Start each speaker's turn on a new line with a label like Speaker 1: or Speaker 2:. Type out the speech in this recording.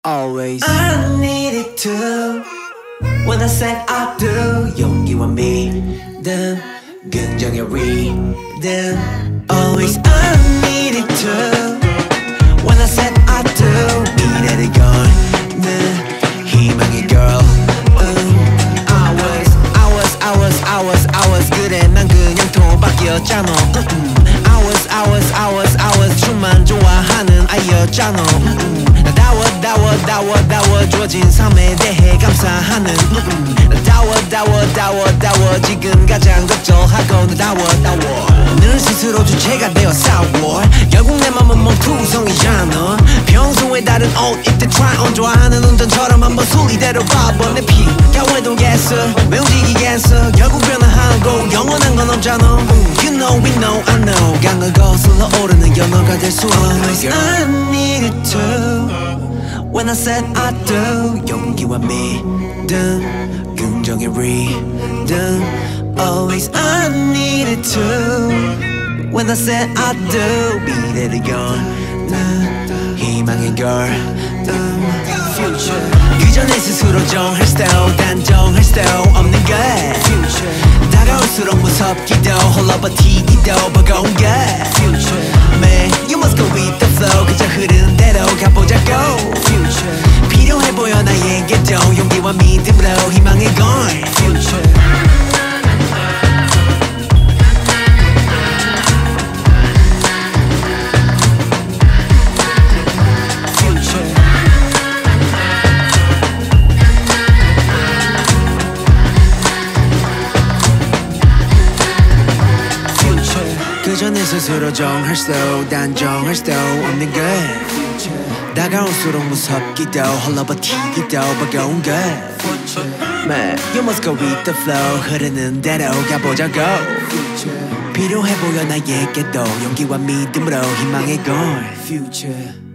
Speaker 1: always
Speaker 2: I needed to when I said I do 용기와 믿음 긍정의 rhythm always I needed to when I said I do 미래를 거는 희망의 girl I was 그래 난 그냥 도박이었잖아 I was 춤만 좋아하는 아이였잖아 다워 주어진 삶에 대해 감사하는 다워 지금 가장 걱정하고 다워 늘 스스로 주체가 되어 싸워 결국 내 맘은 멍투성이잖아 평소에 다른 옷 입대 try on 좋아하는 운전처럼 한번 순리대로 봐봐 내 피가 외동겠어 왜 움직이겠어 결국 변화하고 영원한 건 없잖아 You know we know I know 강을 거슬러 오르는 연어가 될 수 Always I needed to When I said I do 용기와 믿음 긍정의 rhythm Always I needed to When I said I do 미래를 여는 희망의 girl Future 그전에 스스로 정할 style 단정할 style 없는 것 Future 다가올수록 무섭기도 홀로 버티기도 버거운 것 Future Man you must go with the flow 그저 흐르는 대로 가보자고 Future 필요해 보여 나에게도 용기와 믿음으로 희망의 걸 Future 그전에 스스로 정할 수 단정할 수 없는 것 다가올수록 무섭기도 홀로 버티기도 버거운 것 Man, you must go with the flow 흐르는 대로 가보자고 필요해 보여 나에게도 용기와 믿음으로 희망의 걸 Future